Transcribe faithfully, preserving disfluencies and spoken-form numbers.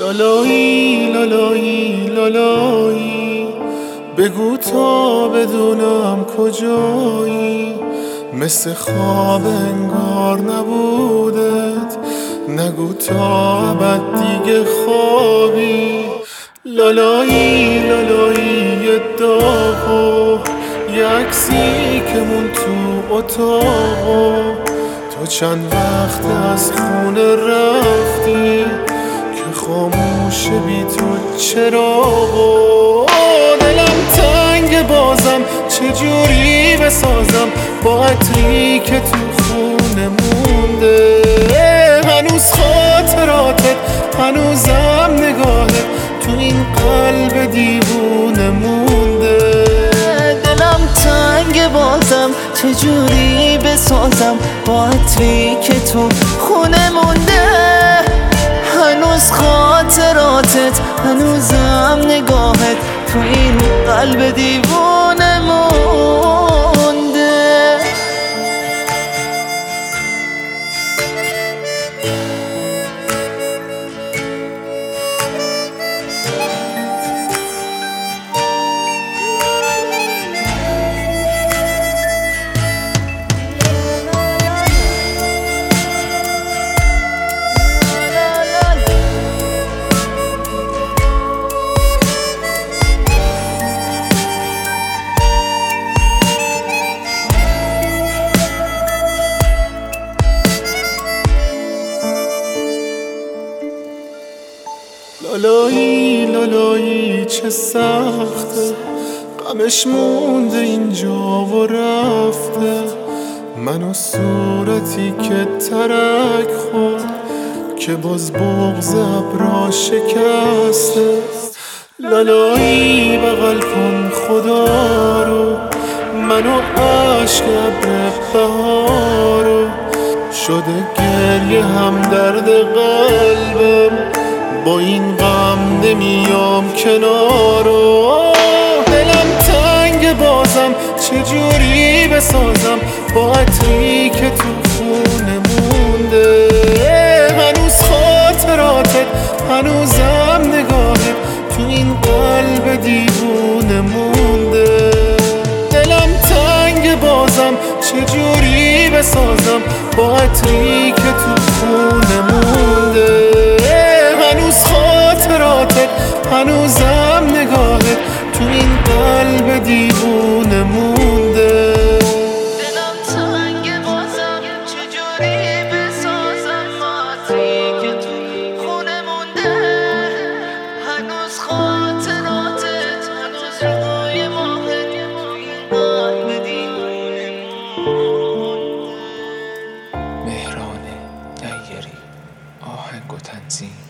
لالایی لالایی لالایی، بگو تا بدونم کجایی. مثل خواب انگار نبودت، نگو تا ابد دیگه خوابی. لالایی لالایی یه داغو، یه عکسی که مون تو اتاقو. تو چند وقت از خونه رفتی که خاموشه بی تو چراغو. دلم تنگ بازم چجوری بسازم با عطری که تو خونه مونده. هنوز خاطراتت، هنوزم نگاهت تو این قلب دیوونه مونده. دلم تنگ بازم چجوری بسازم با عطری که تو خونه مونده. هنوز خاطراتت، هنوزم نگاهت تو این قلب دیوونه مونده. لالایی لالایی چه سخته، غمش مونده اینجا و رفته. من و صورتی که ترک خورد، که باز بغض ابرا شکسته. لالایی بغل کن خدا رو، من و عشق ابر بهارو. شده گریه هم درد قلبم، با این غم نمیام کنارو. دلم تنگ بازم چجوری بسازم با عطری که تو خونه مونده. هنوز خاطراتت، هنوزم نگاهت تو این قلب دیوونه مونده. دلم تنگ بازم چجوری بسازم با عطری که تو خونه مونده. هنوز خاطراتت، هنوزم نگاهت تو این قلب دیوونه مونده. دلم تنگ بازم چجوری بسازم با عطری که تو خونه مونده. هنوز خاطراتت، هنوز روی ماهت تو این قلب دیوونه مونده. مهران نیری، آهنگ و تنظیم